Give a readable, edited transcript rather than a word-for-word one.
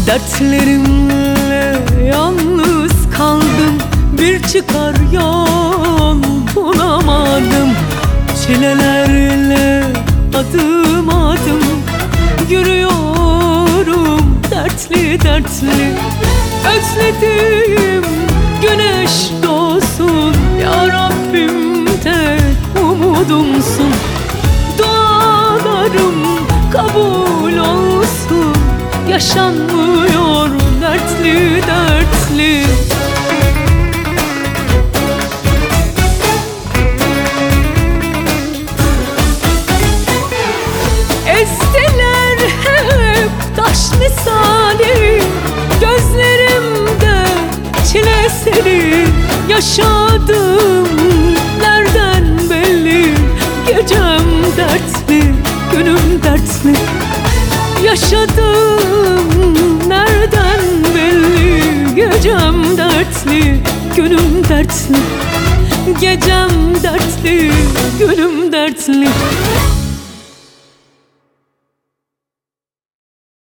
Dertlerimle yalnız kaldım, bir çıkar yol bulamadım. Çilelerle adım adım yürüyorum, dertli dertli. Özledim güneş doğsun, ya Rabbim tek umudumsun. Dualarım kabul olsun, yaşanmıyor dertli dertli. Ezdiler hep taş misali, gözlerimde çile seri. Yaşadım nereden belli, gecem dertli, günüm dertli. Yaşadım nereden belli, gecem dertli, günüm dertli. Gecem dertli, günüm dertli.